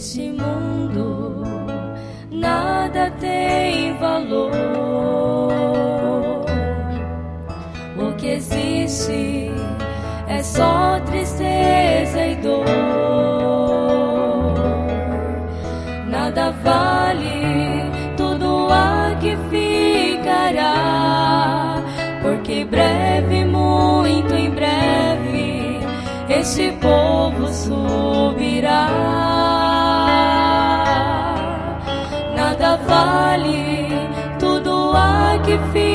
Neste mundo nada tem valor. O que existe é só tristeza e dor. Nada vale tudo aqui ficará, porque breve, muito em breve, este povo subirá. Nada vale tudo aqui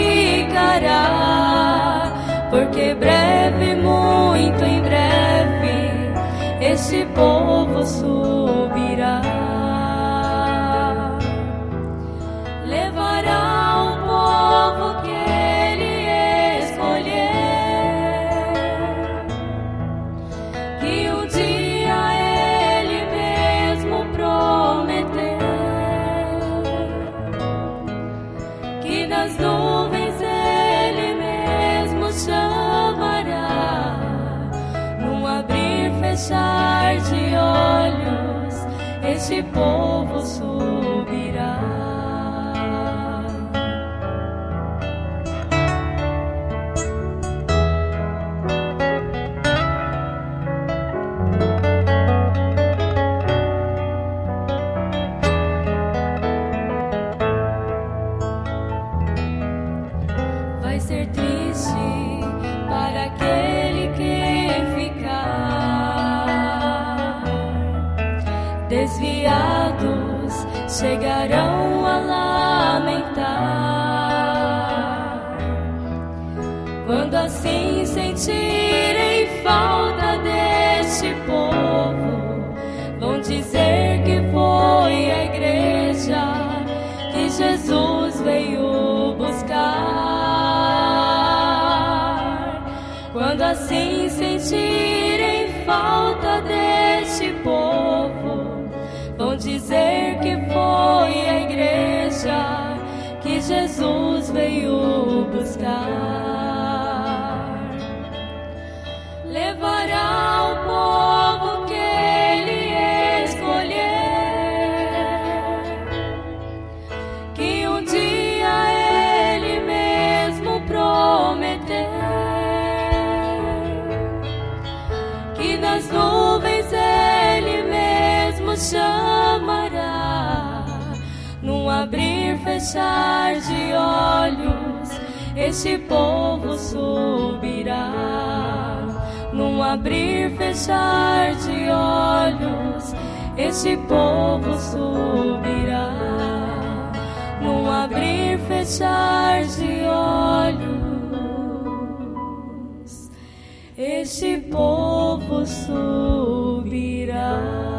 ficará, porque breve, muito em breve, este povo subirá. Levará o povo que ele escolher, que um dia ele mesmo prometeu, que nas nuvens ele mesmo chamará, num abrir e fechar de olhos, este povo subirá. Vai ser triste para aquele que ficar. Desviados chegarão a lamentar, quando assim sentirem falta deste povo. Vão dizer que foi a igreja que Jesus veio buscar. Quando assim sentirem falta deste povo, vão dizer que foi a igreja que Jesus veio buscar. Levará o povo que ele escolher, que um dia ele mesmo prometeu, que nas nuvens ele mesmo chamará, num abrir e fechar de olhos, este povo subirá. Num abrir e fechar de olhos, este povo subirá. Num abrir e fechar de olhos, este povo subirá.